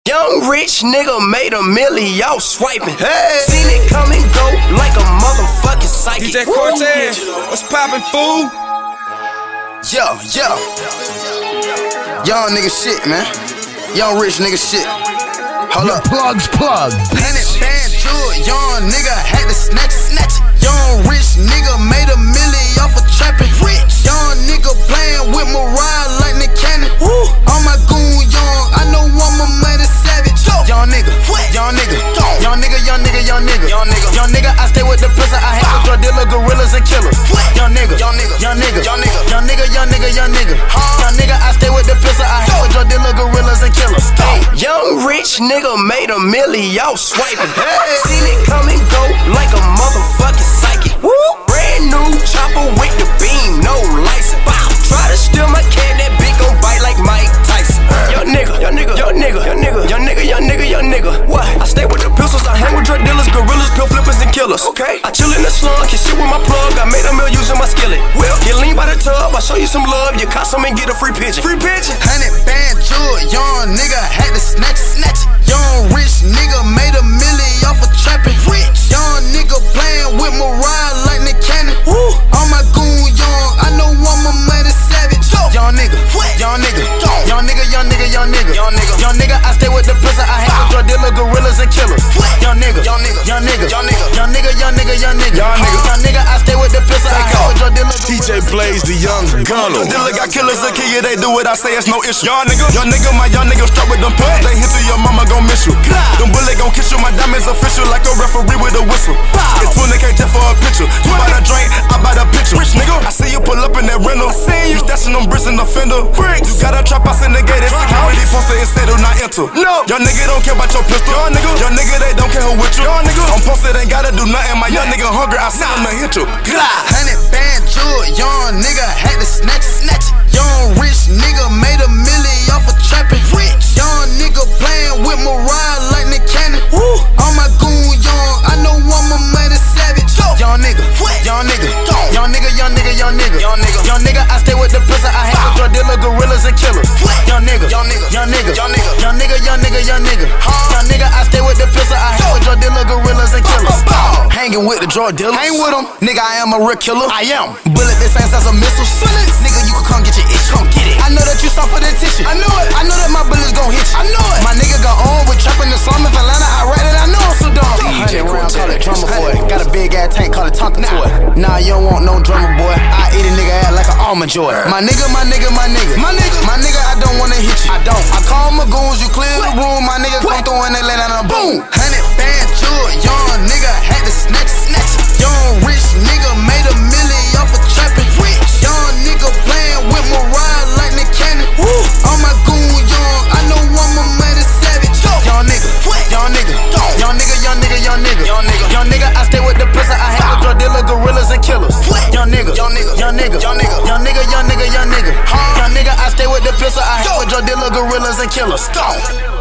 Young rich nigga made a milli off swiping. Hey. Seen it come and go like a motherfucking psychic. DJ Cortez, what's poppin', fool? Yo. Young nigga shit, man. Young rich nigga shit. Hold up. Plug. 100 band jewel, young nigga had to snatch it. Young rich nigga made a milli off of trapping. Rich. Young nigga playing with Mariah like Nick Cannon. Woo. All my goon young, I know I'm a mighty savage. Young nigga, young nigga, young nigga, I stay with the pistol. I hang with drug dealer, gorillas and killers. Young nigga, I stay with the pistol. I hang with drug dealer, gorillas and killers. Young rich nigga made a milli off swiping. Seen it come and go like a motherfucking psychic. Woo. Brand new chopper with the beam, no license. Bow. Try to steal my cat, that bitch gon' bite like Mike Tyson. Young nigga. What? I stay with the pistols, I hang with drug dealers, gorillas, pill flippers, and killers. Okay. I chill in the slum, can shit with my plug. I made a meal using my skillet. Well, get lean by the tub, I show you some love. You caught some and get a free pigeon. 100 band jewel, young nigga had to snatch it. Young rich nigga made a milli off of trapping. Rich. Young nigga playing with Mariah like Nick Cannon. Woo. All my goon young, I know I'm a mighty savage. Young nigga, young nigga, I stay with the pistol. I hang with drug dealer, gorillas and killers. Young nigga, I stay with the pistol. I hang with drug dealer, TJ Blaze, the young gunner. Dealer got killers that kill you, they do what I say, it's no issue. Young nigga, my young nigga strapped with them pistols. They hit to your mama gon' miss you. Them bullet gon' kiss you, my diamonds official like a referee with a whistle. It's 20K just for a picture. You buy the drink, I buy the picture. Rich nigga, I see you pull up in that rental. You stashing them bricks in the fender. You got a trap house in the gate, it's security posted and said do not enter. No, young nigga don't care about your pistol. Young nigga, they don't care who with you. I'm posted, ain't gotta do nothing. My young nigga hungry, I send him to hit you. 100 band jewel, young nigga had to snatch it. Young rich nigga made a milli off of trapping. Rich. Young nigga playing with Mariah like Nick Cannon. Woo. All my goon young, I know I'm a mighty savage. Young nigga, young nigga, I stay with the pistol. I hang with drug dealer, gorillas and killers. Young nigga, I stay with the pistol. I hang with drug dealer, gorillas and killers. Hanging with the drug dealers, hang with them. Nigga, I am a real killer. I am. Bullet this ass as a missile. Nigga, you can come get your itch. Come get it. I know that you soft for the tissue. I know it. I know that my bullets gon' hit you. I know it. My nigga got on with trapping the slum of Atlanta. I read it. I know I'm so dumb. 100 round, call it drummer boy. Got a big ass tank, call it Tonka toy. Nah, you don't want no drummer boy. I eat a nigga ass like an almond joy. My nigga, I don't wanna hit you. I don't. I call my goons, you clear the room. My nigga come through and they lay down on a boom. 100 band jewel, young nigga had to snatch it. Young rich nigga made a milli off of trapping. Rich. Young nigga playing with Mariah like Nick Cannon. Woo. All my goon young, I know I'm a mighty savage. Young nigga, young nigga, I stay with the pistol. I hang with drug dealer, gorillas and killers. Young nigga, I stay with the pistol. I hang with drug dealer, gorillas and killers.